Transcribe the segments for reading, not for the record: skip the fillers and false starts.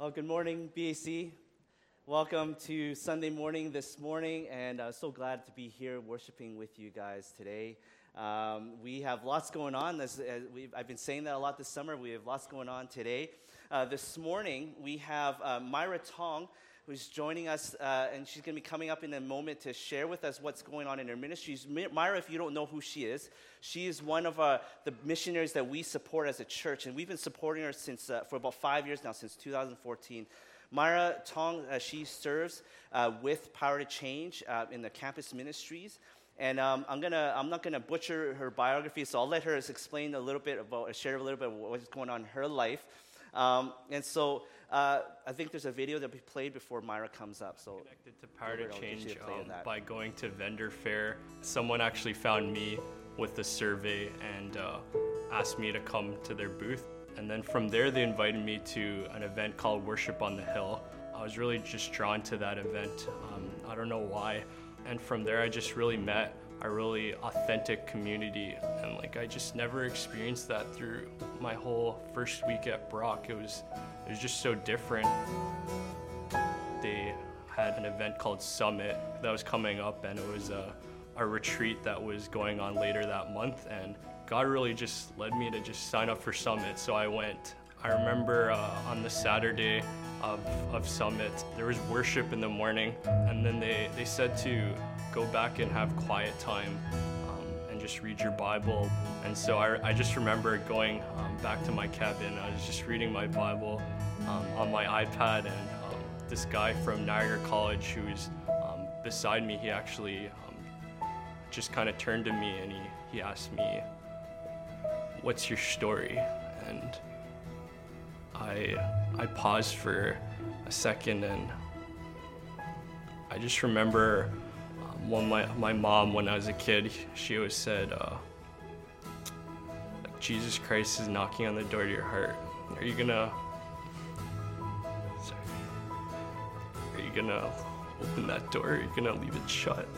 Well, good morning, BAC. Welcome to Sunday morning this morning, and so glad to be here worshiping with you guys today. We have lots going on. I've been saying that a lot this summer. We have lots going on today. This morning, we have Myra Tong, who's joining us, and she's going to be coming up in a moment to share with us what's going on in her ministries. Myra, if you don't know who she is one of the missionaries that we support as a church, and we've been supporting her since for about 5 years now, since 2014. Myra Tong, she serves with Power to Change in the campus ministries. And I'm not gonna butcher her biography, so I'll let her share a little bit about what's going on in her life. I think there's a video that we played before Myra comes up. So connected to Power to Change by going to vendor fair. Someone actually found me with the survey and asked me to come to their booth. And then from there, they invited me to an event called Worship on the Hill. I was really just drawn to that event. I don't know why. And from there, I just really met a really authentic community. And I just never experienced that through my whole first week at Brock. It was just so different. They had an event called Summit that was coming up, and it was a retreat that was going on later that month. And God really just led me to just sign up for Summit, so I went. I remember on the Saturday of Summit, there was worship in the morning, and then they said to go back and have quiet time and just read your Bible. And so I just remember going back to my cabin. I was just reading my Bible on my iPad, and this guy from Niagara College who was beside me, he actually just kind of turned to me and he asked me, "What's your story?" And I paused for a second, and I just remember my mom, when I was a kid, she always said, Jesus Christ is knocking on the door to your heart. Are you gonna open that door, or are you gonna leave it shut?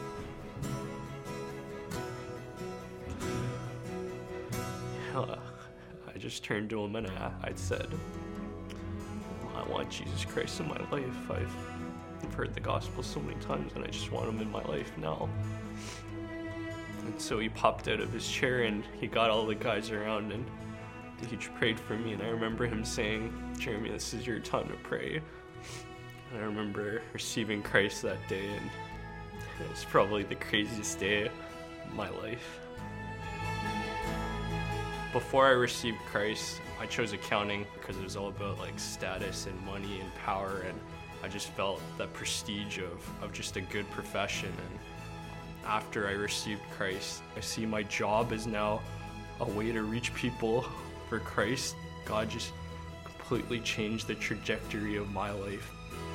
I just turned to him and I said, I want Jesus Christ in my life. I've heard the gospel so many times, and I just want him in my life now. And so he popped out of his chair and he got all the guys around and he prayed for me. And I remember him saying, "Jeremy, this is your time to pray." And I remember receiving Christ that day, and it was probably the craziest day of my life. Before I received Christ, I chose accounting because it was all about status and money and power, and I just felt that prestige of just a good profession. And after I received Christ, I see my job is now a way to reach people for Christ. God just completely changed the trajectory of my life.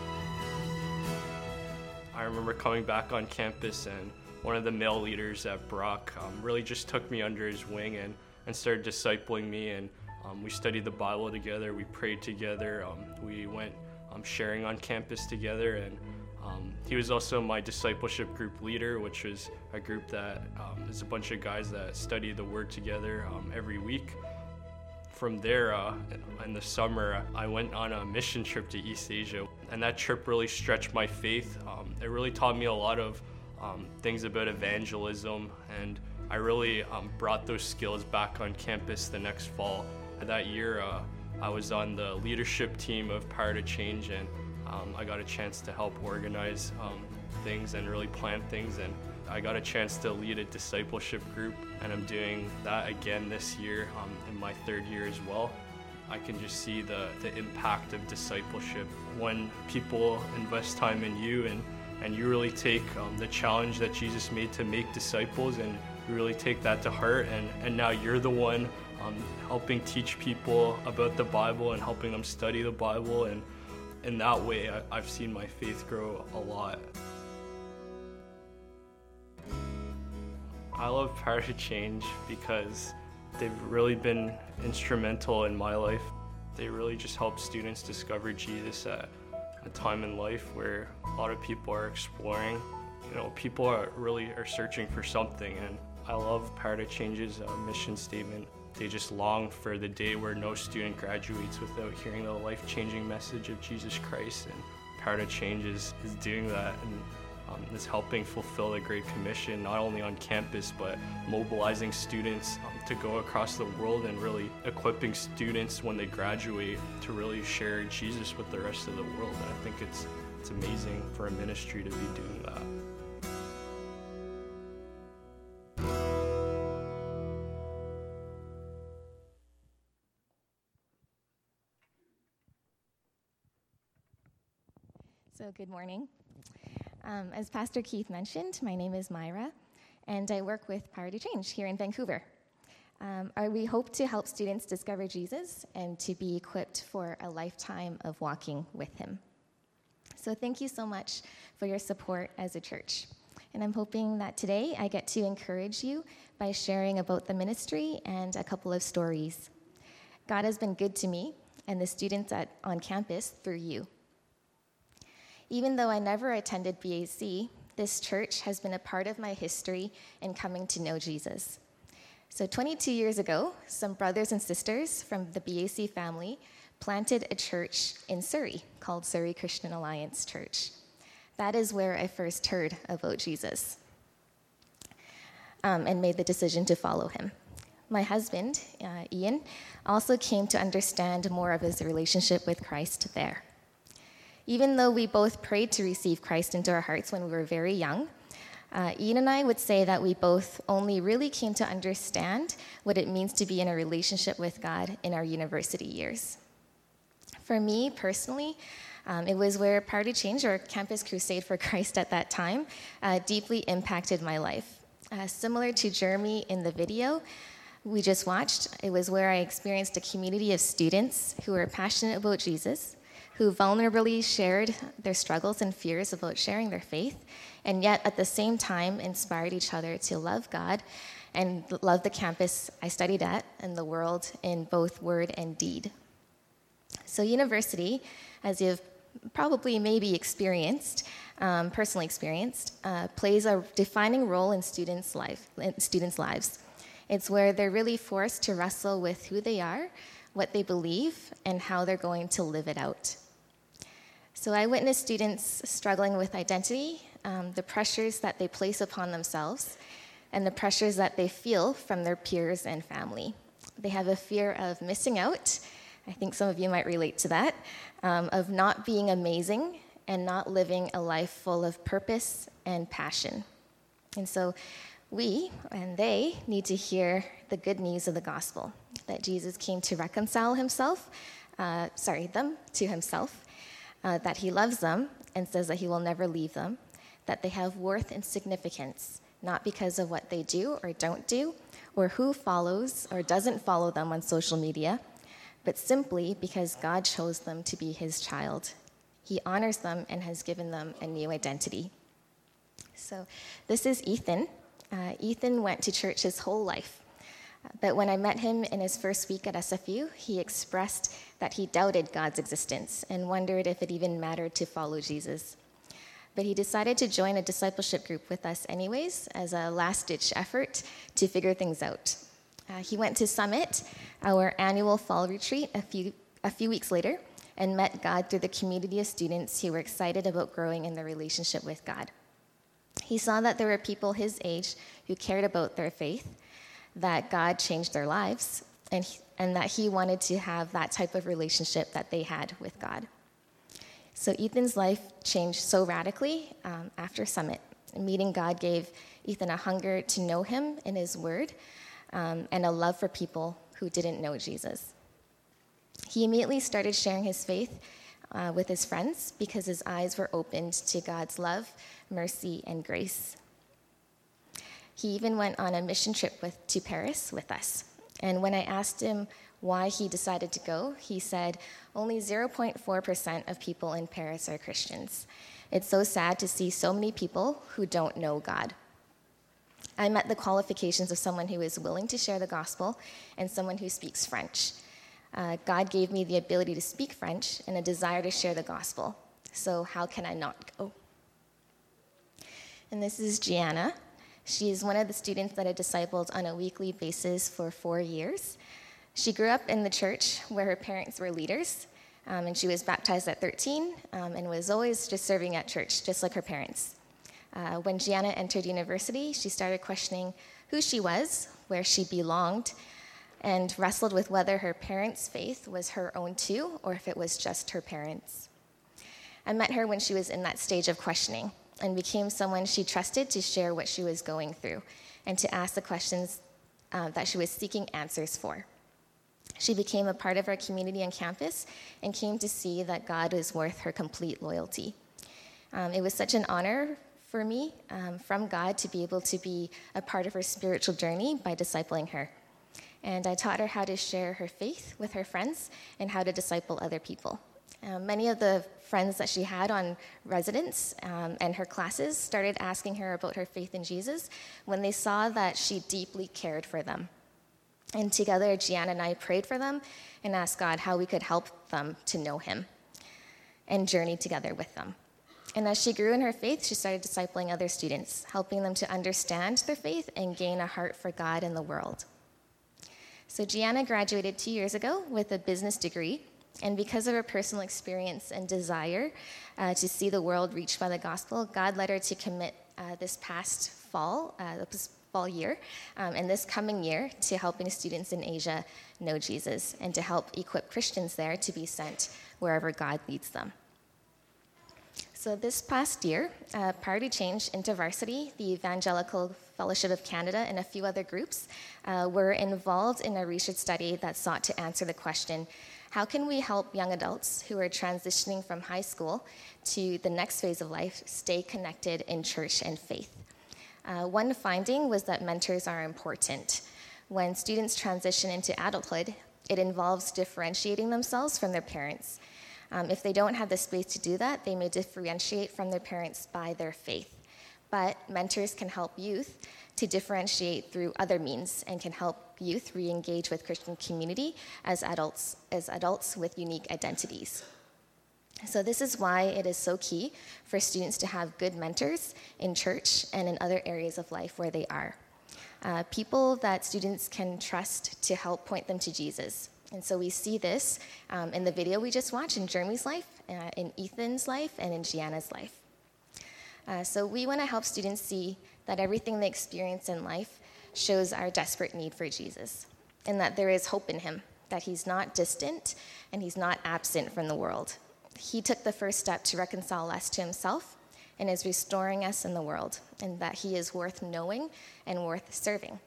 I remember coming back on campus, and one of the male leaders at Brock really just took me under his wing and started discipling me, and we studied the Bible together, we prayed together, we went sharing on campus together, and he was also my discipleship group leader, which was a group that is a bunch of guys that study the Word together every week. From there, in the summer, I went on a mission trip to East Asia, and that trip really stretched my faith. It really taught me a lot of things about evangelism, and I really brought those skills back on campus the next fall. That year, I was on the leadership team of Power to Change, and I got a chance to help organize things and really plan things, and I got a chance to lead a discipleship group, and I'm doing that again this year in my third year as well. I can just see the impact of discipleship when people invest time in you, and you really take the challenge that Jesus made to make disciples, and you really take that to heart, and now you're the one helping teach people about the Bible and helping them study the Bible, and in that way I've seen my faith grow a lot. I love Power to Change because they've really been instrumental in my life. They really just help students discover Jesus at a time in life where a lot of people are exploring. People are searching for something, and I love Power to Change's mission statement. they just long for the day where no student graduates without hearing the life-changing message of Jesus Christ. And Power to Change is doing that, and is helping fulfill the Great Commission, not only on campus, but mobilizing students to go across the world and really equipping students when they graduate to really share Jesus with the rest of the world. And I think it's amazing for a ministry to be doing that. So good morning. As Pastor Keith mentioned, my name is Myra, and I work with Power to Change here in Vancouver. We hope to help students discover Jesus and to be equipped for a lifetime of walking with him. So thank you so much for your support as a church. And I'm hoping that today I get to encourage you by sharing about the ministry and a couple of stories. God has been good to me and the students on campus through you. Even though I never attended BAC, this church has been a part of my history in coming to know Jesus. So 22 years ago, some brothers and sisters from the BAC family planted a church in Surrey called Surrey Christian Alliance Church. That is where I first heard about Jesus and made the decision to follow him. My husband, Ian, also came to understand more of his relationship with Christ there. Even though we both prayed to receive Christ into our hearts when we were very young, Ian and I would say that we both only really came to understand what it means to be in a relationship with God in our university years. For me personally, it was where Power to Change, or Campus Crusade for Christ at that time, deeply impacted my life. Similar to Jeremy in the video we just watched, it was where I experienced a community of students who were passionate about Jesus, who vulnerably shared their struggles and fears about sharing their faith, and yet at the same time inspired each other to love God and love the campus I studied at and the world in both word and deed. So university, as you've probably maybe experienced, personally experienced, plays a defining role in students' lives. It's where they're really forced to wrestle with who they are, what they believe, and how they're going to live it out. So I witnessed students struggling with identity, the pressures that they place upon themselves, and the pressures that they feel from their peers and family. They have a fear of missing out. I think some of you might relate to that, of not being amazing and not living a life full of purpose and passion. And so we and they need to hear the good news of the gospel, that Jesus came to reconcile them to himself, that he loves them and says that he will never leave them, that they have worth and significance, not because of what they do or don't do, or who follows or doesn't follow them on social media, but simply because God chose them to be his child. He honors them and has given them a new identity. So this is Ethan. Ethan went to church his whole life. But when I met him in his first week at SFU, he expressed that he doubted God's existence and wondered if it even mattered to follow Jesus. But he decided to join a discipleship group with us anyways as a last-ditch effort to figure things out. He went to Summit, our annual fall retreat, a few weeks later, and met God through the community of students who were excited about growing in their relationship with God. He saw that there were people his age who cared about their faith, that God changed their lives, and that he wanted to have that type of relationship that they had with God. So Ethan's life changed so radically after Summit. Meeting God gave Ethan a hunger to know him in his word and a love for people who didn't know Jesus. He immediately started sharing his faith with his friends because his eyes were opened to God's love, mercy, and grace. He even went on a mission trip to Paris with us. And when I asked him why he decided to go, he said, only 0.4% of people in Paris are Christians. It's so sad to see so many people who don't know God. I met the qualifications of someone who is willing to share the gospel and someone who speaks French. God gave me the ability to speak French and a desire to share the gospel. So how can I not go? And this is Gianna. She's one of the students that I discipled on a weekly basis for 4 years. She grew up in the church where her parents were leaders, and she was baptized at 13 and was always just serving at church, just like her parents. When Gianna entered university, she started questioning who she was, where she belonged, and wrestled with whether her parents' faith was her own too, or if it was just her parents'. I met her when she was in that stage of questioning and became someone she trusted to share what she was going through and to ask the questions that she was seeking answers for. She became a part of our community on campus and came to see that God was worth her complete loyalty. It was such an honor for me from God to be able to be a part of her spiritual journey by discipling her. And I taught her how to share her faith with her friends and how to disciple other people. Many of the friends that she had on residence and her classes started asking her about her faith in Jesus when they saw that she deeply cared for them. And together, Gianna and I prayed for them and asked God how we could help them to know him and journey together with them. And as she grew in her faith, she started discipling other students, helping them to understand their faith and gain a heart for God and the world. So Gianna graduated 2 years ago with a business degree, and because of her personal experience and desire to see the world reached by the gospel, God led her to commit this past fall year, and this coming year to helping students in Asia know Jesus and to help equip Christians there to be sent wherever God leads them. So this past year, Party Change, InterVarsity, the Evangelical Fellowship of Canada, and a few other groups were involved in a research study that sought to answer the question, how can we help young adults who are transitioning from high school to the next phase of life stay connected in church and faith? One finding was that mentors are important. When students transition into adulthood, it involves differentiating themselves from their parents. If they don't have the space to do that, they may differentiate from their parents by their faith. But mentors can help youth to differentiate through other means and can help youth re-engage with Christian community as adults with unique identities. So this is why it is so key for students to have good mentors in church and in other areas of life where they are. People that students can trust to help point them to Jesus. And so we see this in the video we just watched in Jeremy's life, in Ethan's life, and in Gianna's life. So we want to help students see that everything they experience in life shows our desperate need for Jesus, and that there is hope in him, that he's not distant and he's not absent from the world. He took the first step to reconcile us to himself and is restoring us in the world, and that he is worth knowing and worth serving.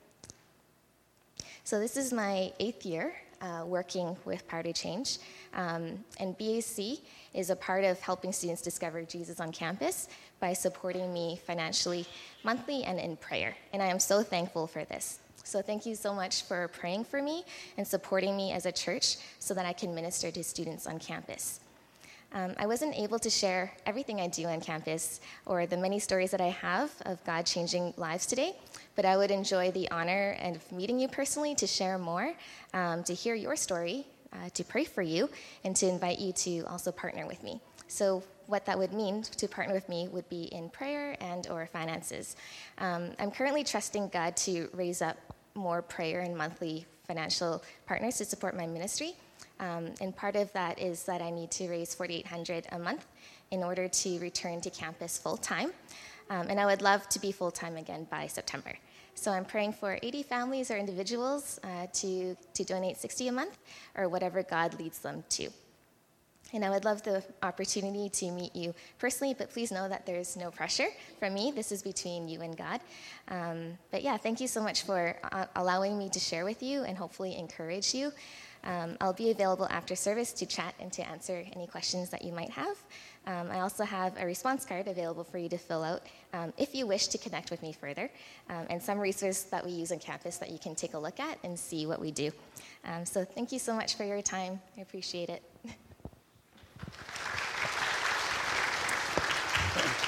So this is my 8th year working with Party Change, and BAC is a part of helping students discover Jesus on campus by supporting me financially, monthly, and in prayer. And I am so thankful for this. So thank you so much for praying for me and supporting me as a church so that I can minister to students on campus. I wasn't able to share everything I do on campus or the many stories that I have of God changing lives today, but I would enjoy the honor of meeting you personally to share more, to hear your story, to pray for you, and to invite you to also partner with me. So what that would mean to partner with me would be in prayer and or finances. I'm currently trusting God to raise up more prayer and monthly financial partners to support my ministry. And part of that is that I need to raise $4,800 a month in order to return to campus full-time. And I would love to be full-time again by September. So I'm praying for 80 families or individuals to donate $60 a month or whatever God leads them to. And I would love the opportunity to meet you personally, but please know that there's no pressure from me. This is between you and God. But yeah, thank you so much for allowing me to share with you and hopefully encourage you. I'll be available after service to chat and to answer any questions that you might have. I also have a response card available for you to fill out if you wish to connect with me further, and some resources that we use on campus that you can take a look at and see what we do. So thank you so much for your time. I appreciate it.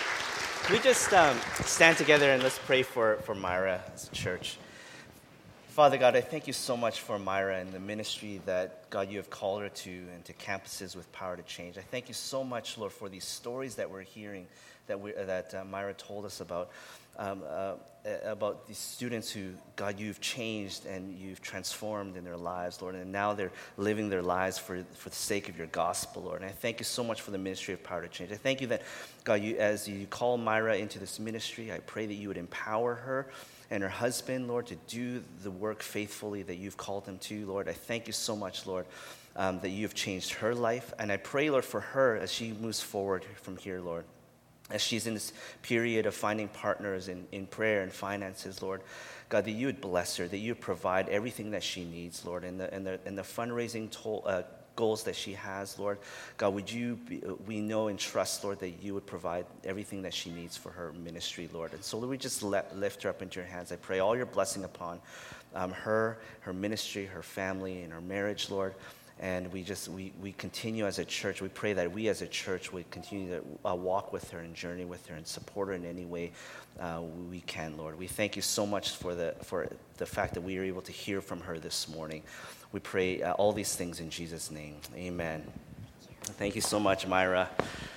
Can we just stand together and let's pray for Myra as a church. Father God, I thank you so much for Myra and the ministry that, God, you have called her to, and to Campuses with Power to Change. I thank you so much, Lord, for these stories that we're hearing, that Myra told us about these students who, God, you've changed and you've transformed in their lives, Lord, and now they're living their lives for the sake of your gospel, Lord. And I thank you so much for the ministry of Power to Change. I thank you that, God, as you call Myra into this ministry, I pray that you would empower her and her husband, Lord, to do the work faithfully that you've called them to, Lord. I thank you so much, Lord, that you have changed her life. And I pray, Lord, for her as she moves forward from here, Lord, as she's in this period of finding partners in prayer and finances, Lord, God, that you would bless her, that you would provide everything that she needs, Lord, and the fundraising goals that she has, Lord. God, we know and trust, Lord, that you would provide everything that she needs for her ministry, Lord. And so, Lord, we just lift her up into your hands. I pray all your blessing upon her ministry, her family, and her marriage, Lord. And we continue as a church. We pray that we as a church would continue to walk with her and journey with her and support her in any way we can, Lord. We thank you so much for the fact that we are able to hear from her this morning. We pray all these things in Jesus' name. Amen. Thank you so much, Myra.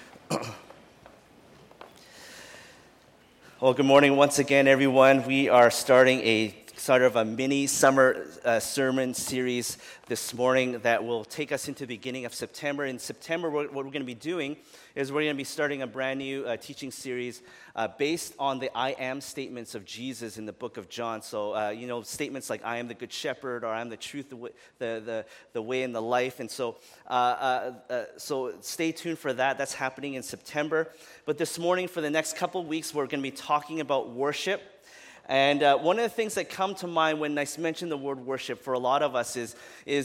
Well, good morning once again, everyone. We are starting a sort of a mini summer sermon series this morning that will take us into the beginning of September. In September, what we're going to be doing is we're going to be starting a brand new teaching series based on the I am statements of Jesus in the book of John. So, statements like I am the good shepherd, or I am the truth, the way, and the life. And so stay tuned for that. That's happening in September. But this morning, for the next couple of weeks, we're going to be talking about worship. And one of the things that come to mind when I mention the word worship for a lot of us is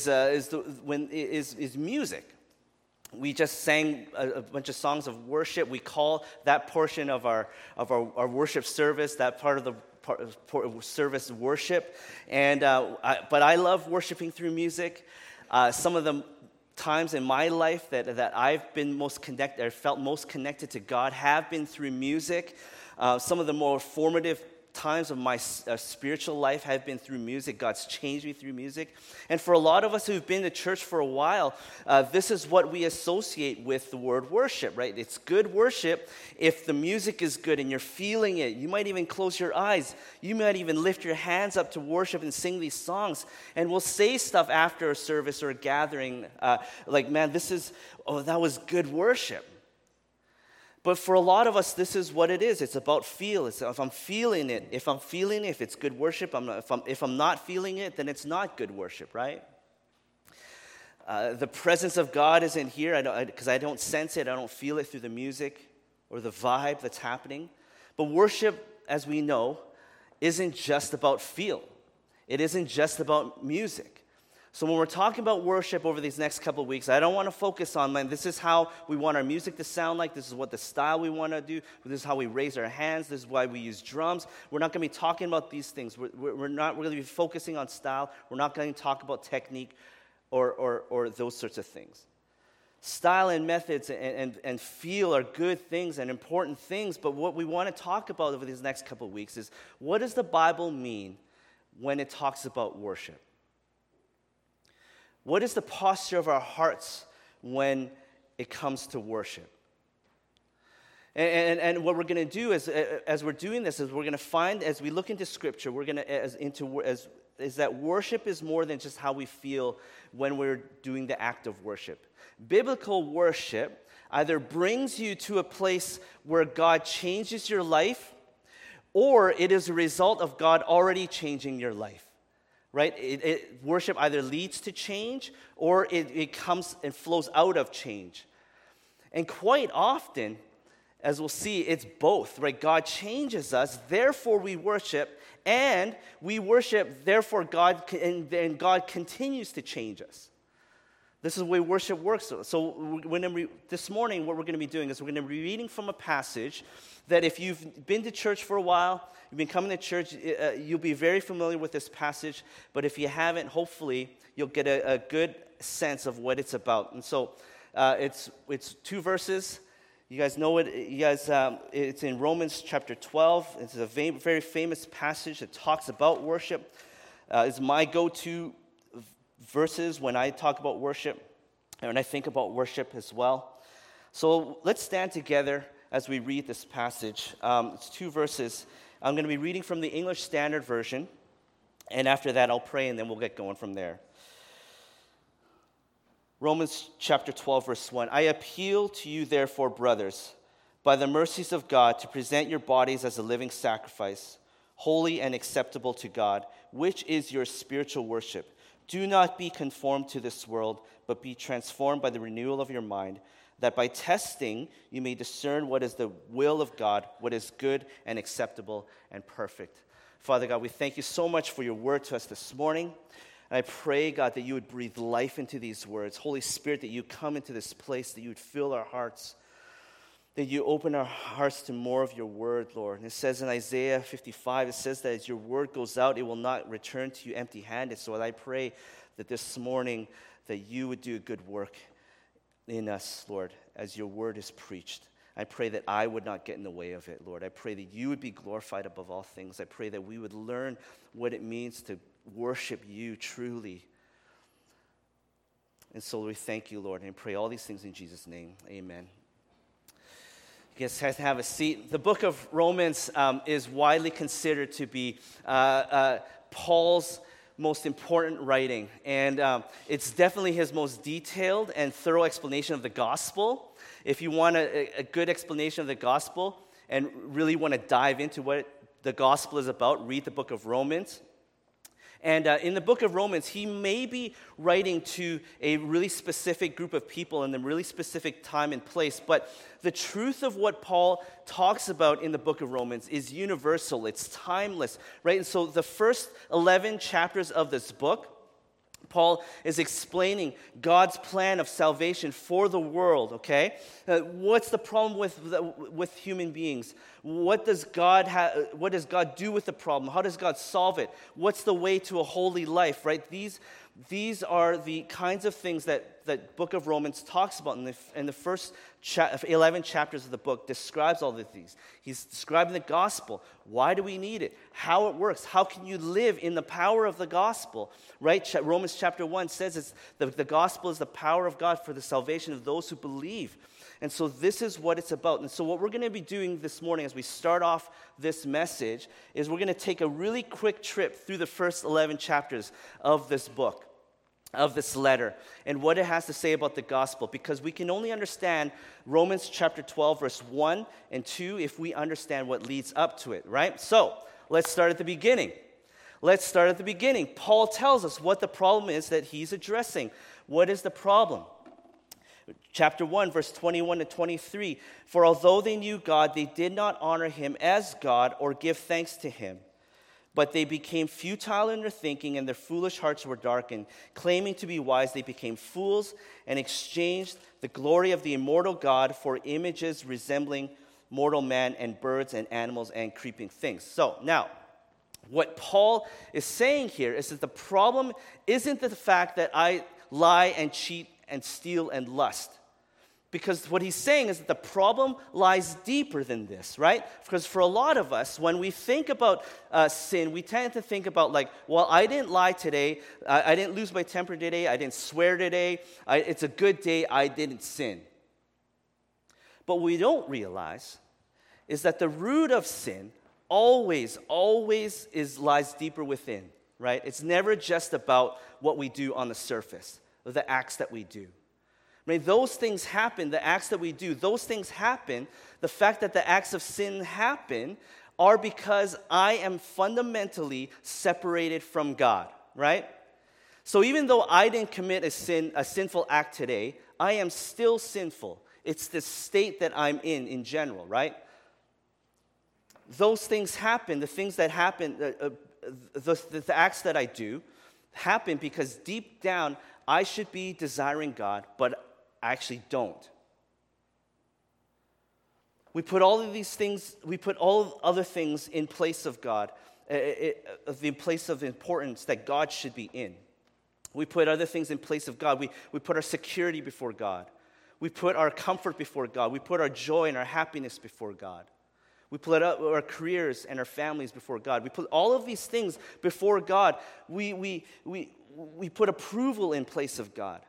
music. We just sang a bunch of songs of worship. We call that portion of our worship service, that part of the service, worship. And but I love worshiping through music. Some of the times in my life that I've been most connected, or felt most connected to God, have been through music. Some of the more formative times of my spiritual life have been through music. God's changed me through music. And for a lot of us who've been to church for a while, this is what we associate with the word worship, right? It's good worship if the music is good and you're feeling it. You might even close your eyes. You might even lift your hands up to worship and sing these songs. And we'll say stuff after a service or a gathering like, man, that was good worship. But for a lot of us, this is what it is. It's about feel. It's if I'm feeling it. If it's good worship. If I'm not feeling it, then it's not good worship, right? The presence of God isn't here because I don't sense it. I don't feel it through the music or the vibe that's happening. But worship, as we know, isn't just about feel. It isn't just about music. So when we're talking about worship over these next couple of weeks, I don't want to focus on, this is how we want our music to sound like. This is what the style we want to do. This is how we raise our hands. This is why we use drums. We're not going to be talking about these things. We're not really be focusing on style. We're not going to talk about technique or those sorts of things. Style and methods and feel are good things and important things, but what we want to talk about over these next couple of weeks is, what does the Bible mean when it talks about worship? What is the posture of our hearts when it comes to worship? And what we're going to do as we're doing this is we're going to find, as we look into Scripture, we're going to is that worship is more than just how we feel when we're doing the act of worship. Biblical worship either brings you to a place where God changes your life, or it is a result of God already changing your life. Right? Worship either leads to change or it comes and flows out of change. And quite often, as we'll see, it's both, right? God changes us, therefore we worship, and we worship, therefore God continues to change us. This is the way worship works. So this morning, what we're going to be doing is we're going to be reading from a passage that if you've been to church for a while, you've been coming to church, you'll be very familiar with this passage. But if you haven't, hopefully, you'll get a good sense of what it's about. And so it's 2 verses. You guys know it. It's in Romans chapter 12. It's a very famous passage that talks about worship. is my go-to verses when I talk about worship and when I think about worship as well. So let's stand together as we read this passage. It's 2 verses. I'm going to be reading from the English Standard Version, and after that I'll pray and then we'll get going from there. Romans chapter 12, verse 1. I appeal to you, therefore, brothers, by the mercies of God, to present your bodies as a living sacrifice, holy and acceptable to God, which is your spiritual worship. Do not be conformed to this world, but be transformed by the renewal of your mind, that by testing you may discern what is the will of God, what is good and acceptable and perfect. Father God, we thank you so much for your word to us this morning. And I pray, God, that you would breathe life into these words. Holy Spirit, that you come into this place, that you would fill our hearts, that you open our hearts to more of your word, Lord. And it says in Isaiah 55, it says that as your word goes out, it will not return to you empty-handed. So I pray that this morning that you would do a good work in us, Lord, as your word is preached. I pray that I would not get in the way of it, Lord. I pray that you would be glorified above all things. I pray that we would learn what it means to worship you truly. And so we thank you, Lord, and pray all these things in Jesus' name. Amen. You guys have a seat. The book of Romans is widely considered to be Paul's most important writing. And it's definitely his most detailed and thorough explanation of the gospel. If you want a good explanation of the gospel and really want to dive into what the gospel is about, read the book of Romans. And in the book of Romans, he may be writing to a really specific group of people in a really specific time and place, but the truth of what Paul talks about in the book of Romans is universal. It's timeless, right? And so the first 11 chapters of this book, Paul is explaining God's plan of salvation for the world, okay? What's the problem with human beings? What does God do with the problem? How does God solve it? What's the way to a holy life, right? These are the kinds of things that book of Romans talks about. In the first 11 chapters of the book describes all of these. He's describing the gospel. Why do we need it? How it works. How can you live in the power of the gospel, right? Romans chapter 1 says the gospel is the power of God for the salvation of those who believe. And so this is what it's about. And so what we're going to be doing this morning as we start off this message is we're going to take a really quick trip through the first 11 chapters of this book, of this letter, and what it has to say about the gospel, because we can only understand Romans chapter 12, verse 1 and 2 if we understand what leads up to it, right? So let's start at the beginning. Paul tells us what the problem is that he's addressing. What is the problem? Chapter 1, verse 21 to 23. For although they knew God, they did not honor him as God or give thanks to him. But they became futile in their thinking, and their foolish hearts were darkened. Claiming to be wise, they became fools and exchanged the glory of the immortal God for images resembling mortal man and birds and animals and creeping things. So now, what Paul is saying here is that the problem isn't the fact that I lie and cheat and steal and lust. Because what he's saying is that the problem lies deeper than this, right? Because for a lot of us, when we think about sin, we tend to think about like, well, I didn't lie today, I didn't lose my temper today, I didn't swear today, it's a good day, I didn't sin. But what we don't realize is that the root of sin always lies deeper within, right? It's never just about what we do on the surface, or the acts that we do. I mean, those things happen, the acts that we do, those things happen. The fact that the acts of sin happen are because I am fundamentally separated from God, right? So even though I didn't commit a sinful act today, I am still sinful. It's the state that I'm in general, right? Those things happen, the things that happen, the acts that I do happen because deep down I should be desiring God, but I actually don't. We put all of these things, we put all other things in place of God, in place of importance that God should be in. We put other things in place of God. We put our security before God. We put our comfort before God. We put our joy and our happiness before God. We put up our careers and our families before God. We put all of these things before God. We put approval in place of God.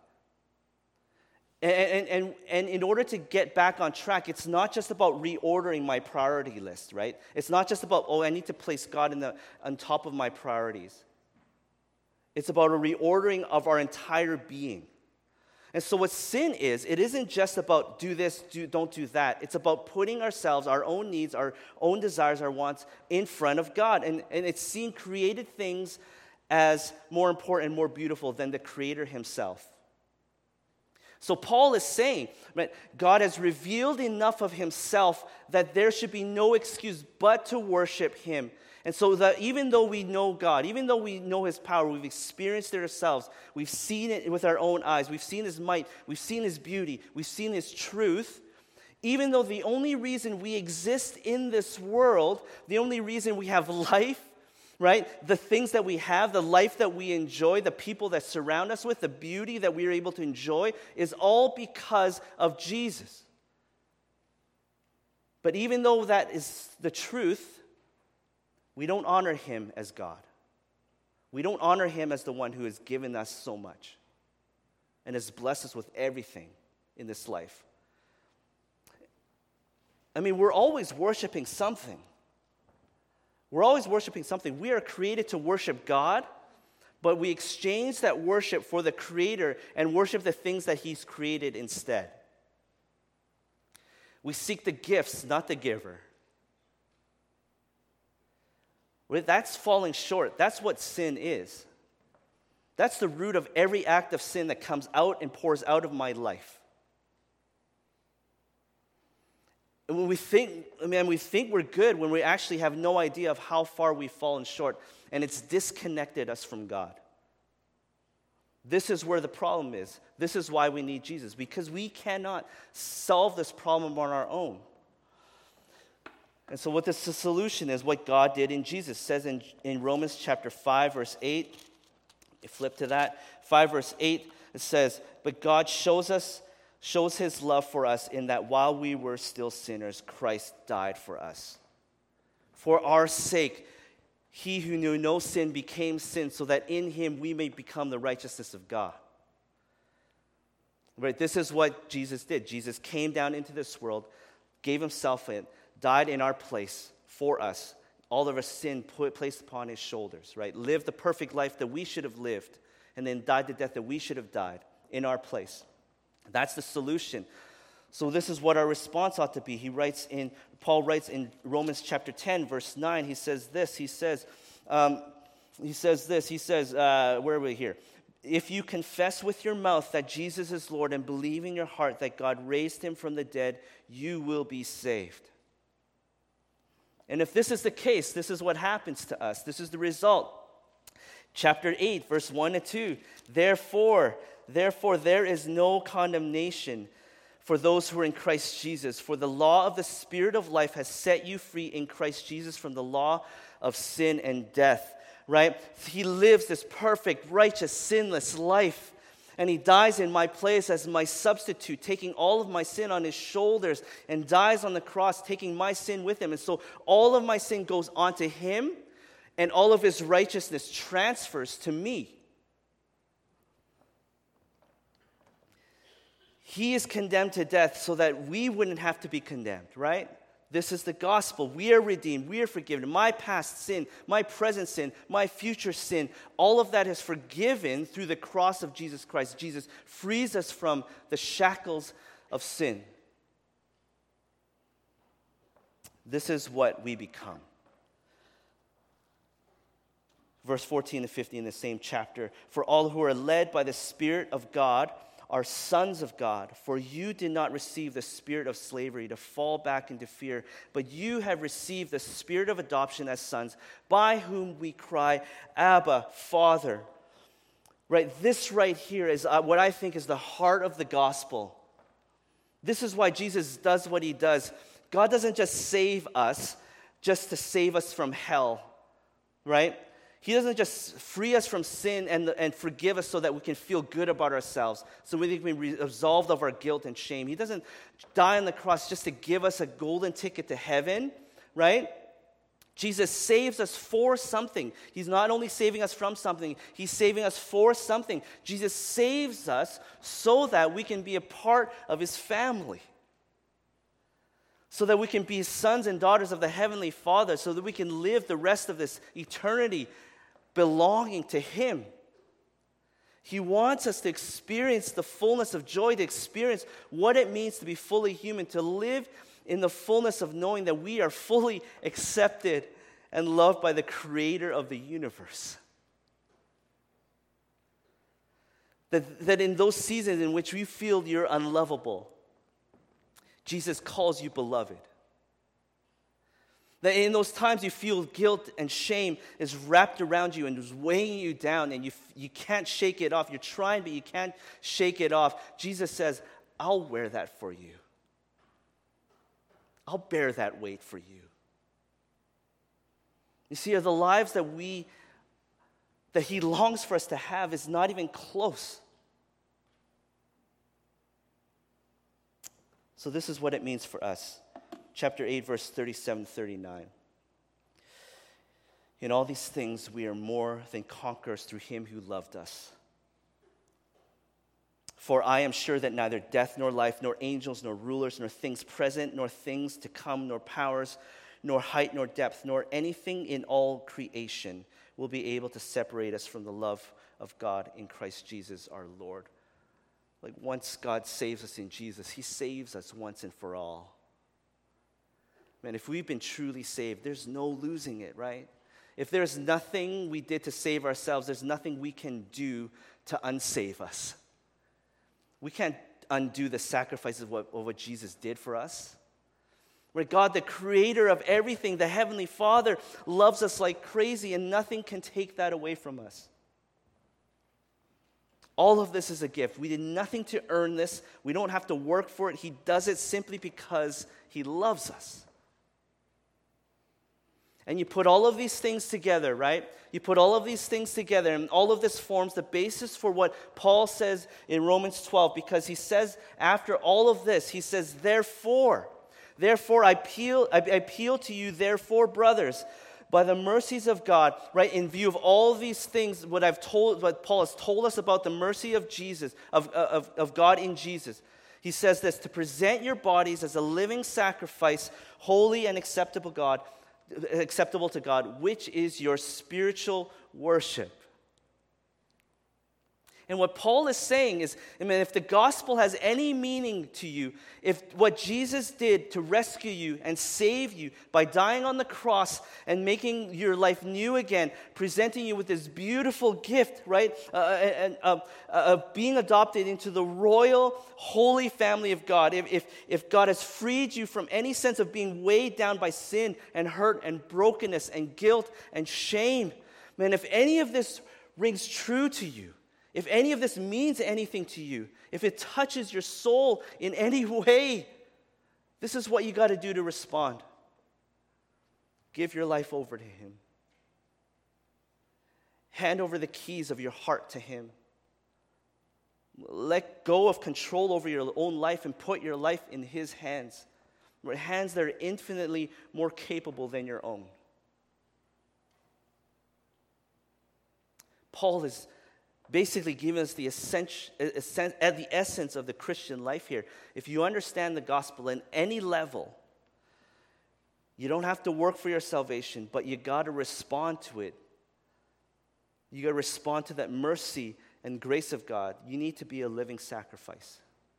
And in order to get back on track, it's not just about reordering my priority list, right? It's not just about, I need to place God on top of my priorities. It's about a reordering of our entire being. And so what sin is, it isn't just about do this, don't do that. It's about putting ourselves, our own needs, our own desires, our wants in front of God. And it's seeing created things as more important, more beautiful than the Creator himself. So Paul is saying, right, God has revealed enough of himself that there should be no excuse but to worship him. And so that even though we know God, even though we know his power, we've experienced it ourselves, we've seen it with our own eyes, we've seen his might, we've seen his beauty, we've seen his truth, even though the only reason we exist in this world, the only reason we have life, right, the things that we have, the life that we enjoy, the people that surround us with, the beauty that we are able to enjoy is all because of Jesus. But even though that is the truth, we don't honor him as God. We don't honor him as the one who has given us so much and has blessed us with everything in this life. I mean, we're always worshiping something. We're always worshiping something. We are created to worship God, but we exchange that worship for the Creator and worship the things that he's created instead. We seek the gifts, not the giver. That's falling short. That's what sin is. That's the root of every act of sin that comes out and pours out of my life. And when we think we're good, when we actually have no idea of how far we've fallen short, and it's disconnected us from God. This is where the problem is. This is why we need Jesus, because we cannot solve this problem on our own. And so what the solution is, what God did in Jesus. It says in Romans chapter 5, verse 8, you flip to that, 5 verse 8, it says, but God shows his love for us in that while we were still sinners, Christ died for us. For our sake, he who knew no sin became sin, so that in him we may become the righteousness of God. Right? This is what Jesus did. Jesus came down into this world, gave himself in, died in our place for us. All of our sin placed upon his shoulders, right? Lived the perfect life that we should have lived, and then died the death that we should have died in our place. That's the solution. So this is what our response ought to be. Paul writes in Romans chapter 10, verse 9, he says this, where are we here? If you confess with your mouth that Jesus is Lord and believe in your heart that God raised him from the dead, you will be saved. And if this is the case, this is what happens to us. This is the result. Chapter 8, verse 1 and 2. Therefore, there is no condemnation for those who are in Christ Jesus. For the law of the Spirit of life has set you free in Christ Jesus from the law of sin and death. Right? He lives this perfect, righteous, sinless life. And he dies in my place as my substitute, taking all of my sin on his shoulders, and dies on the cross, taking my sin with him. And so all of my sin goes onto him, and all of his righteousness transfers to me. He is condemned to death so that we wouldn't have to be condemned, right? This is the gospel. We are redeemed. We are forgiven. My past sin, my present sin, my future sin, all of that is forgiven through the cross of Jesus Christ. Jesus frees us from the shackles of sin. This is what we become. Verse 14 to 15 in the same chapter. For all who are led by the Spirit of God are sons of God. For you did not receive the spirit of slavery to fall back into fear, but you have received the spirit of adoption as sons, by whom we cry, Abba, Father. Right, this right here is what I think is the heart of the gospel. This is why Jesus does what he does. God doesn't just save us just to save us from hell, right? He doesn't just free us from sin and forgive us so that we can feel good about ourselves, so we can be absolved of our guilt and shame. He doesn't die on the cross just to give us a golden ticket to heaven, right? Jesus saves us for something. He's not only saving us from something, he's saving us for something. Jesus saves us so that we can be a part of his family. So that we can be sons and daughters of the Heavenly Father, so that we can live the rest of this eternity belonging to him. He wants us to experience the fullness of joy, to experience what it means to be fully human, to live in the fullness of knowing that we are fully accepted and loved by the Creator of the universe. That in those seasons in which we feel you're unlovable, Jesus calls you beloved. That in those times you feel guilt and shame is wrapped around you and is weighing you down and you can't shake it off. You're trying, but you can't shake it off. Jesus says, I'll wear that for you. I'll bear that weight for you. You see, the lives that he longs for us to have is not even close. So this is what it means for us. Chapter 8, verse 37-39. In all these things, we are more than conquerors through him who loved us. For I am sure that neither death nor life, nor angels, nor rulers, nor things present, nor things to come, nor powers, nor height, nor depth, nor anything in all creation will be able to separate us from the love of God in Christ Jesus our Lord. Like once God saves us in Jesus, he saves us once and for all. Man, if we've been truly saved, there's no losing it, right? If there's nothing we did to save ourselves, there's nothing we can do to unsave us. We can't undo the sacrifices of what Jesus did for us. Where God, the creator of everything, the Heavenly Father, loves us like crazy, and nothing can take that away from us. All of this is a gift. We did nothing to earn this. We don't have to work for it. He does it simply because he loves us. And you put all of these things together, right? You put all of these things together, and all of this forms the basis for what Paul says in Romans 12, because he says after all of this, he says, Therefore I appeal to you, therefore, brothers, by the mercies of God, right? In view of all of these things, what Paul has told us about the mercy of Jesus, of God in Jesus. He says this, to present your bodies as a living sacrifice, holy and acceptable to God, which is your spiritual worship. And what Paul is saying is, if the gospel has any meaning to you, if what Jesus did to rescue you and save you by dying on the cross and making your life new again, presenting you with this beautiful gift, right, being adopted into the royal, holy family of God, if God has freed you from any sense of being weighed down by sin and hurt and brokenness and guilt and shame, man, if any of this rings true to you, if any of this means anything to you, if it touches your soul in any way, this is what you got to do to respond. Give your life over to him. Hand over the keys of your heart to him. Let go of control over your own life and put your life in his hands. Hands that are infinitely more capable than your own. Paul is basically giving us the essence of the Christian life here. If you understand the gospel in any level, you don't have to work for your salvation, but you got to respond to it. You got to respond to that mercy and grace of God. You need to be a living sacrifice.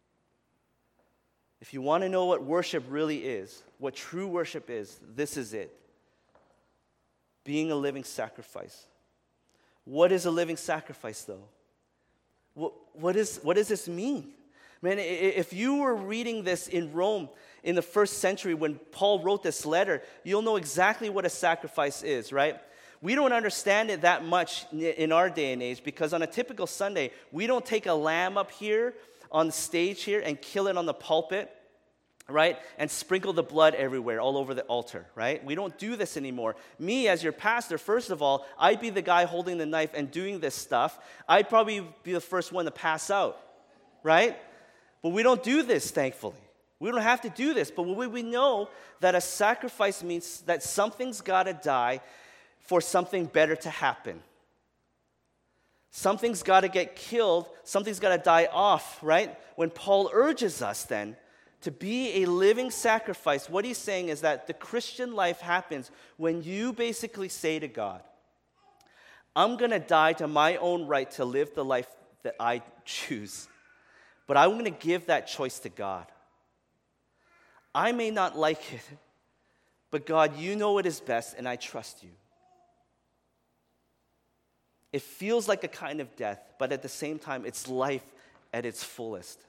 If you want to know what worship really is, what true worship is, this is it. Being a living sacrifice. What is a living sacrifice, though? What does this mean? Man, if you were reading this in Rome in the first century when Paul wrote this letter, you'll know exactly what a sacrifice is, right? We don't understand it that much in our day and age because on a typical Sunday, we don't take a lamb up here on the stage here and kill it on the pulpit, right? And sprinkle the blood everywhere, all over the altar, right? We don't do this anymore. Me, as your pastor, first of all, I'd be the guy holding the knife and doing this stuff. I'd probably be the first one to pass out, right? But we don't do this, thankfully. We don't have to do this, but we know that a sacrifice means that something's got to die for something better to happen. Something's got to get killed. Something's got to die off, right? When Paul urges us then to be a living sacrifice, what he's saying is that the Christian life happens when you basically say to God, I'm going to die to my own right to live the life that I choose, but I'm going to give that choice to God. I may not like it, but God, you know what is best, and I trust you. It feels like a kind of death, but at the same time, it's life at its fullest.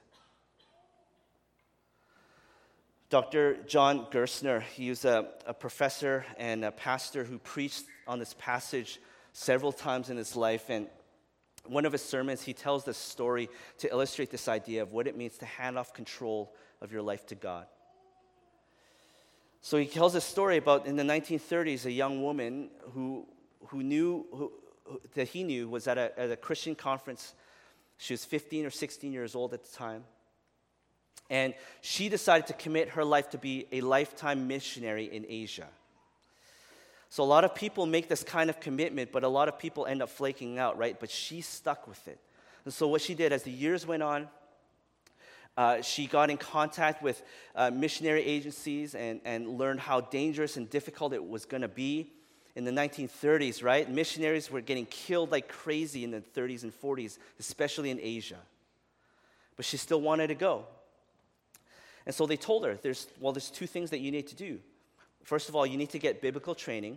Dr. John Gerstner, he was a professor and a pastor who preached on this passage several times in his life. And one of his sermons, he tells this story to illustrate this idea of what it means to hand off control of your life to God. So he tells a story about in the 1930s, a young woman who he knew was at a Christian conference. She was 15 or 16 years old at the time. And she decided to commit her life to be a lifetime missionary in Asia. So a lot of people make this kind of commitment, but a lot of people end up flaking out, right? But she stuck with it. And so what she did, as the years went on, she got in contact with missionary agencies and learned how dangerous and difficult it was going to be. In the 1930s, right? Missionaries were getting killed like crazy in the 30s and 40s, especially in Asia. But she still wanted to go. And so they told her, there's two things that you need to do. First of all, you need to get biblical training,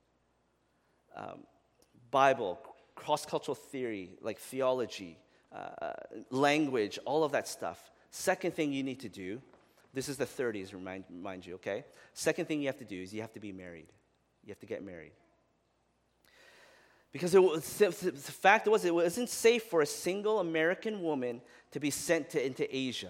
Bible, cross-cultural theory, like theology, language, all of that stuff. Second thing you need to do, this is the 30s, remind you, okay? Second thing you have to do is you have to be married. You have to get married. Because the fact was, it wasn't safe for a single American woman to be sent into Asia.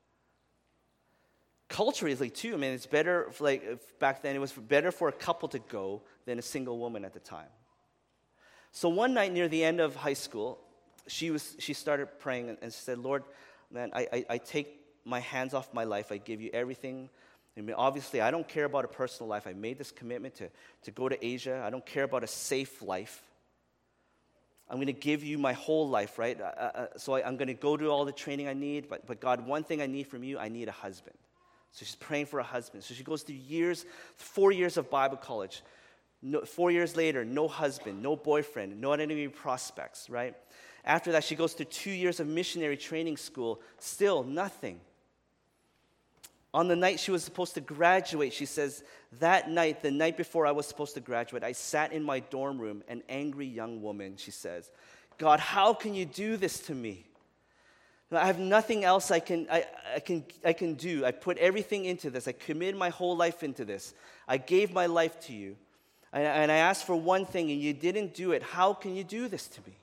Culturally, too, I mean, it's better, back then, it was better for a couple to go than a single woman at the time. So one night near the end of high school, she started praying and said, Lord, man, I take my hands off my life. I give you everything. I mean, obviously, I don't care about a personal life. I made this commitment to go to Asia. I don't care about a safe life. I'm going to give you my whole life, right? So I'm going to go do all the training I need. But God, one thing I need from you, I need a husband. So she's praying for a husband. So she goes through 4 years of Bible college. 4 years later, no husband, no boyfriend, no any prospects, right? After that, she goes through 2 years of missionary training school. Still nothing. On the night she was supposed to graduate, she says, that night, the night before I was supposed to graduate, I sat in my dorm room, an angry young woman, she says, God, how can you do this to me? I have nothing else I can do. I put everything into this. I committed my whole life into this. I gave my life to you. And I asked for one thing, and you didn't do it. How can you do this to me?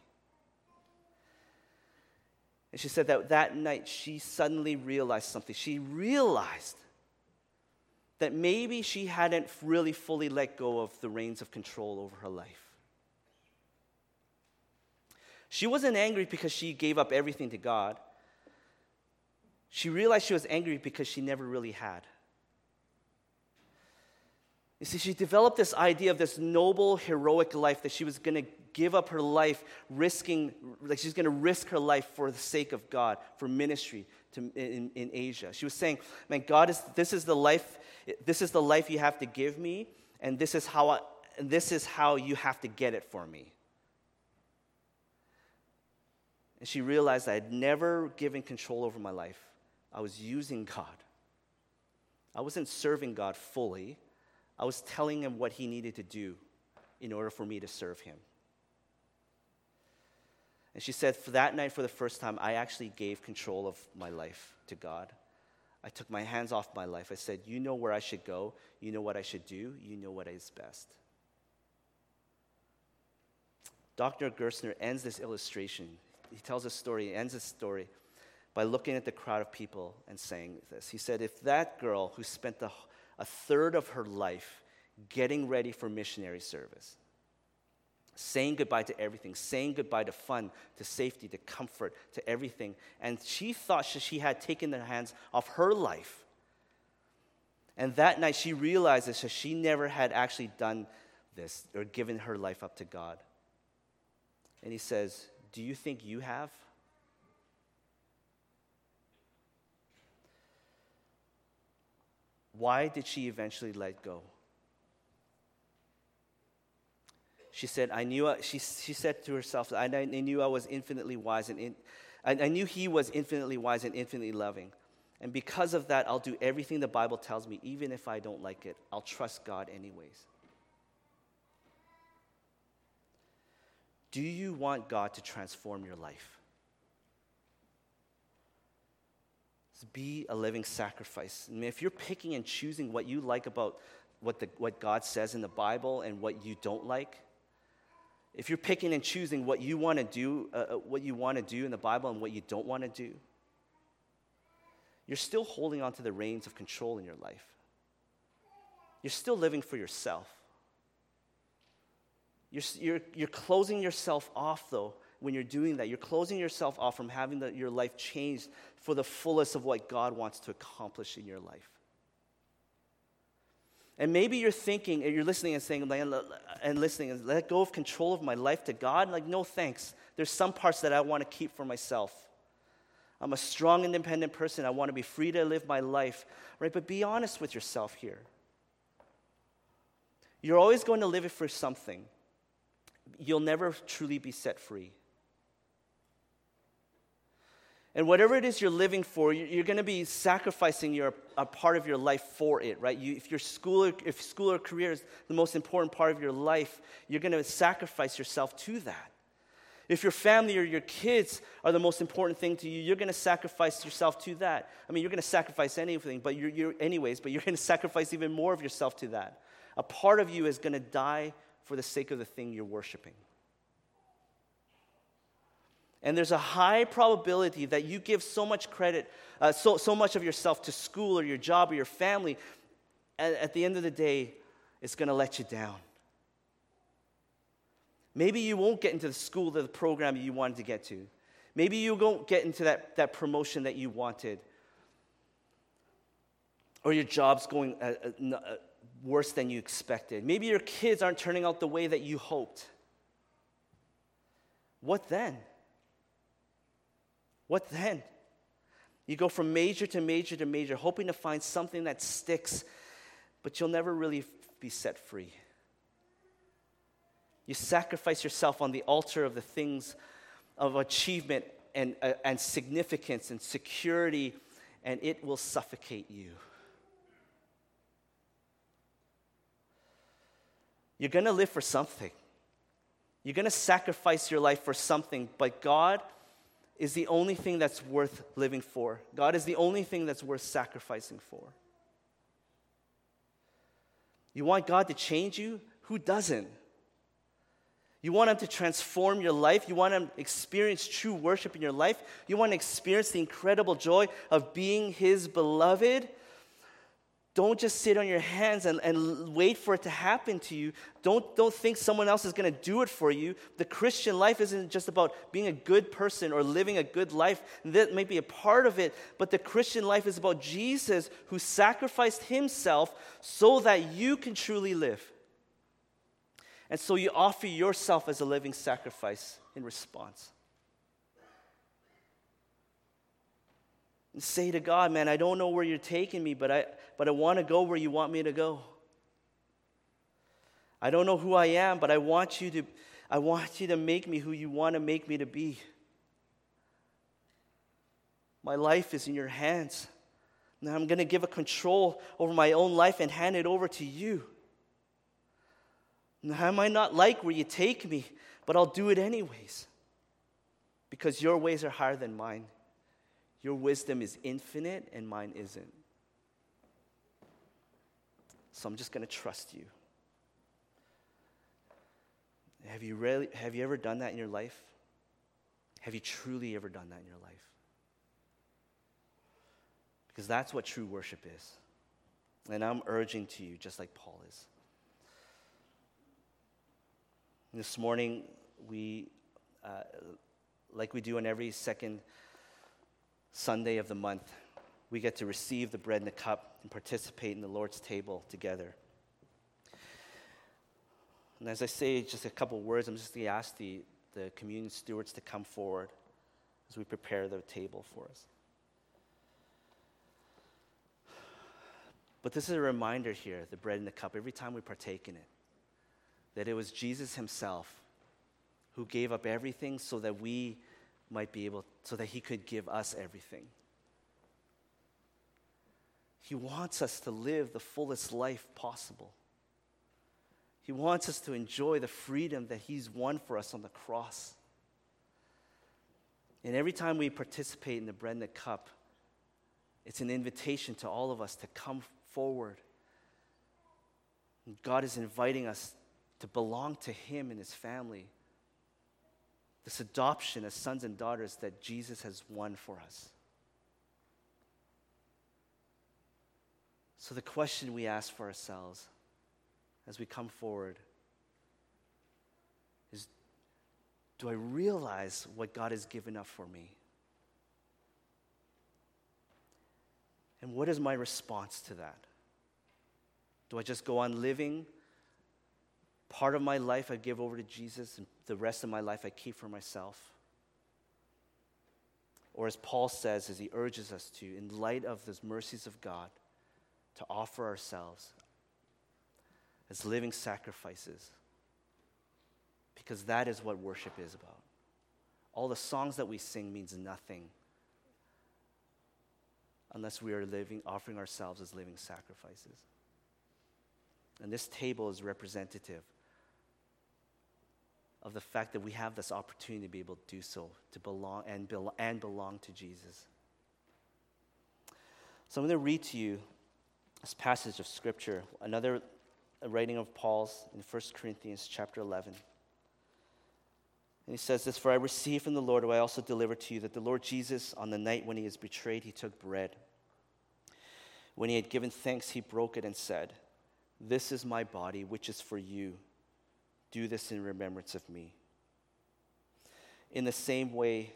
And she said that night she suddenly realized something. She realized that maybe she hadn't really fully let go of the reins of control over her life. She wasn't angry because she gave up everything to God. She realized she was angry because she never really had. You see, she developed this idea of this noble, heroic life that she was going to give up her life, she's going to risk her life for the sake of God, for ministry in Asia. She was saying, man, God, this is the life you have to give me, and this is how you have to get it for me. And she realized I had never given control over my life. I was using God. I wasn't serving God fully. I was telling him what he needed to do in order for me to serve him. And she said, for that night, for the first time, I actually gave control of my life to God. I took my hands off my life. I said, you know where I should go. You know what I should do. You know what is best. Dr. Gerstner ends this illustration. He tells a story, he ends his story by looking at the crowd of people and saying this. He said, if that girl who spent a third of her life getting ready for missionary service, saying goodbye to everything, saying goodbye to fun, to safety, to comfort, to everything, and she thought she had taken her hands off her life And that night she realizes that she never had actually done this or given her life up to God. And he says, do you think you have? Why did she eventually let go? She said, she said to herself, I knew I was infinitely wise and I knew he was infinitely wise and infinitely loving. And because of that, I'll do everything the Bible tells me, even if I don't like it. I'll trust God anyways. Do you want God to transform your life? Be a living sacrifice. I mean, if you're picking and choosing what you like about what God says in the Bible and what you don't like, if you're picking and choosing what you want to do in the Bible and what you don't want to do, you're still holding on to the reins of control in your life. You're still living for yourself. You're closing yourself off, though, when you're doing that. You're closing yourself off from having your life changed for the fullest of what God wants to accomplish in your life. And maybe you're thinking, and you're listening and saying, and let go of control of my life to God. Like, no thanks. There's some parts that I want to keep for myself. I'm a strong, independent person. I want to be free to live my life, right? But be honest with yourself here. You're always going to live it for something. You'll never truly be set free. And whatever it is you're living for, you're going to be sacrificing a part of your life for it, right? If school or career is the most important part of your life, you're going to sacrifice yourself to that. If your family or your kids are the most important thing to you, you're going to sacrifice yourself to that. I mean, you're going to sacrifice anything, but you're going to sacrifice even more of yourself to that. A part of you is going to die for the sake of the thing you're worshiping. And there's a high probability that you give so much credit, so much of yourself to school or your job or your family, and at the end of the day, it's going to let you down. Maybe you won't get into the school or the program you wanted to get to. Maybe you won't get into that promotion that you wanted. Or your job's going worse than you expected. Maybe your kids aren't turning out the way that you hoped. What then? What then? You go from major to major to major, hoping to find something that sticks, but you'll never really be set free. You sacrifice yourself on the altar of the things of achievement and significance and security, and it will suffocate you. You're going to live for something. You're going to sacrifice your life for something, but God is the only thing that's worth living for. God is the only thing that's worth sacrificing for. You want God to change you? Who doesn't? You want Him to transform your life? You want to experience true worship in your life? You want to experience the incredible joy of being His beloved? Don't just sit on your hands and wait for it to happen to you. Don't think someone else is going to do it for you. The Christian life isn't just about being a good person or living a good life. That may be a part of it, but the Christian life is about Jesus who sacrificed Himself so that you can truly live. And so you offer yourself as a living sacrifice in response. And say to God, man, I don't know where you're taking me, but I want to go where you want me to go. I don't know who I am, but I want you to make me who you want to make me to be. My life is in your hands. Now I'm going to give a control over my own life and hand it over to you. Now, I might not like where you take me, but I'll do it anyways. Because your ways are higher than mine. Your wisdom is infinite and mine isn't. So I'm just going to trust you. Have you ever done that in your life? Have you truly ever done that in your life? Because that's what true worship is. And I'm urging to you, just like Paul is. This morning, we, like we do on every second Sunday of the month, we get to receive the bread and the cup and participate in the Lord's table together. And as I say just a couple words, I'm just going to ask the communion stewards to come forward as we prepare the table for us. But this is a reminder here, the bread and the cup, every time we partake in it, that it was Jesus himself who gave up everything so that we might be able, so that he could give us everything. He wants us to live the fullest life possible. He wants us to enjoy the freedom that he's won for us on the cross. And every time we participate in the bread and the cup, it's an invitation to all of us to come forward. And God is inviting us to belong to him and his family. This adoption as sons and daughters that Jesus has won for us. So the question we ask for ourselves as we come forward is, do I realize what God has given up for me? And what is my response to that? Do I just go on living? Part of my life I give over to Jesus, and the rest of my life I keep for myself? Or as Paul says, as he urges us to, in light of the mercies of God, to offer ourselves as living sacrifices, because that is what worship is about. All the songs that we sing means nothing unless we are offering ourselves as living sacrifices. And this table is representative of the fact that we have this opportunity to be able to do so, to belong to Jesus. So I'm going to read to you this passage of Scripture, another writing of Paul's in 1 Corinthians chapter 11. And he says this, "For I received from the Lord what I also delivered to you, that the Lord Jesus, on the night when he was betrayed, he took bread. When he had given thanks, he broke it and said, 'This is my body, which is for you. Do this in remembrance of me.' In the same way,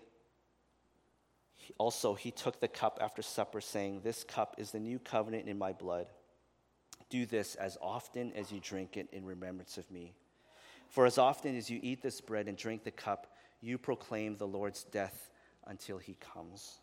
also he took the cup after supper, saying, 'This cup is the new covenant in my blood. Do this as often as you drink it in remembrance of me. For as often as you eat this bread and drink the cup, you proclaim the Lord's death until he comes.'"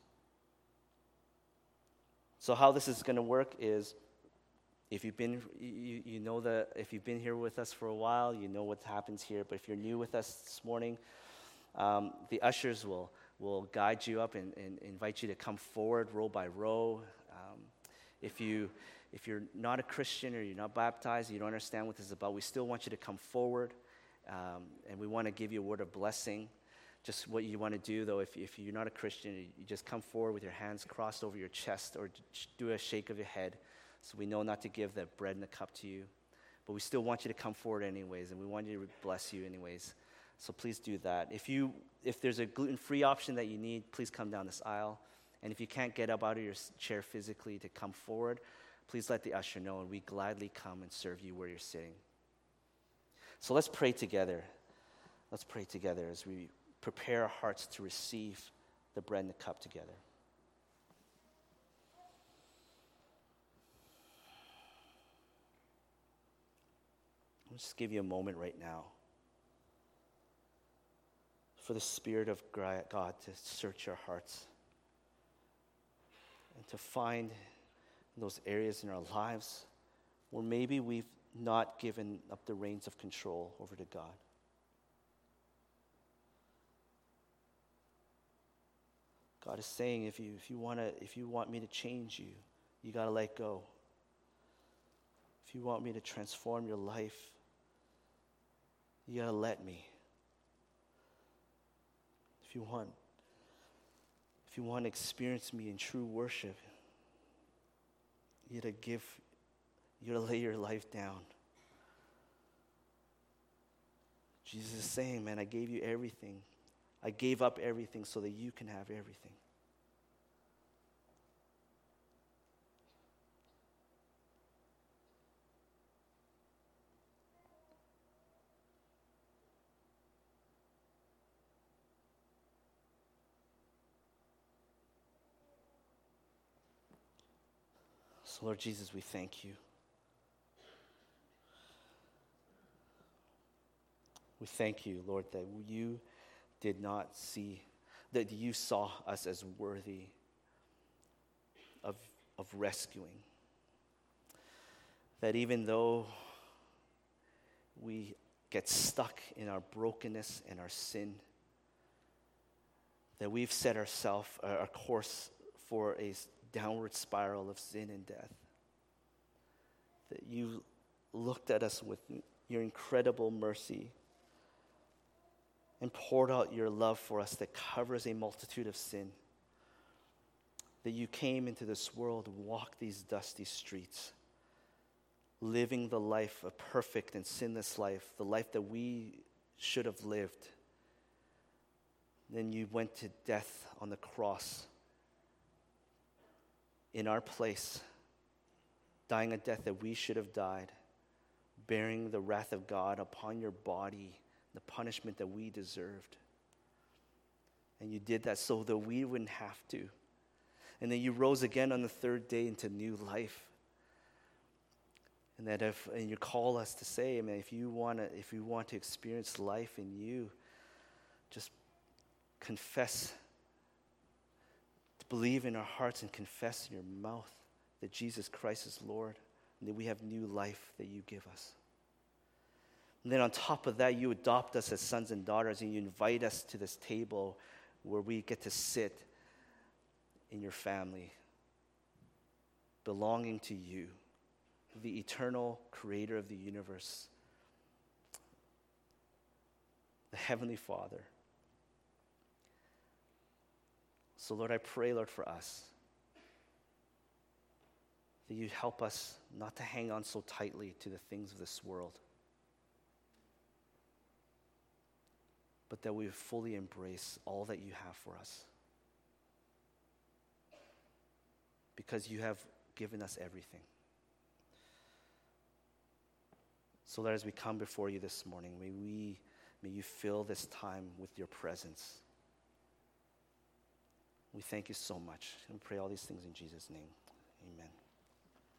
So how this is going to work is, if you've been, if you've been here with us for a while, you know what happens here. But if you're new with us this morning, the ushers will guide you up and invite you to come forward row by row. If you're not a Christian or you're not baptized, you don't understand what this is about, we still want you to come forward, and we want to give you a word of blessing. Just what you want to do, though, if you're not a Christian, you just come forward with your hands crossed over your chest, or do a shake of your head, so we know not to give the bread and the cup to you. But we still want you to come forward anyways, and we want you to bless you anyways. So please do that. If there's a gluten-free option that you need, please come down this aisle. And if you can't get up out of your chair physically to come forward, please let the usher know, and we gladly come and serve you where you're sitting. So let's pray together. Let's pray together as we prepare our hearts to receive the bread and the cup together. I'll just give you a moment right now for the Spirit of God to search our hearts and to find those areas in our lives where maybe we've not given up the reins of control over to God. God is saying, if you want me to change you, you got to let go. If you want me to transform your life, you got to let me. If you want to experience me in true worship, you got to lay your life down. Jesus is saying, man, I gave you everything. I gave up everything so that you can have everything. So, Lord Jesus, we thank you. We thank you, Lord, that you did not see, that you saw us as worthy of rescuing. That even though we get stuck in our brokenness and our sin, that we've set ourselves, our course for a downward spiral of sin and death. That you looked at us with your incredible mercy and poured out your love for us that covers a multitude of sin. That you came into this world and walked these dusty streets, living the life, a perfect and sinless life, the life that we should have lived. Then you went to death on the cross in our place, dying a death that we should have died, bearing the wrath of God upon your body, the punishment that we deserved. And you did that so that we wouldn't have to. And then you rose again on the third day into new life. And that and you call us to say, I mean, if you want to experience life in you, just confess, to believe in our hearts and confess in your mouth that Jesus Christ is Lord, and that we have new life that you give us. And then on top of that, you adopt us as sons and daughters, and you invite us to this table where we get to sit in your family, belonging to you, the eternal creator of the universe, the Heavenly Father. So Lord, I pray, Lord, for us, that you help us not to hang on so tightly to the things of this world, but that we fully embrace all that you have for us. Because you have given us everything. So Lord, as we come before you this morning, may you fill this time with your presence. We thank you so much. And we pray all these things in Jesus' name. Amen.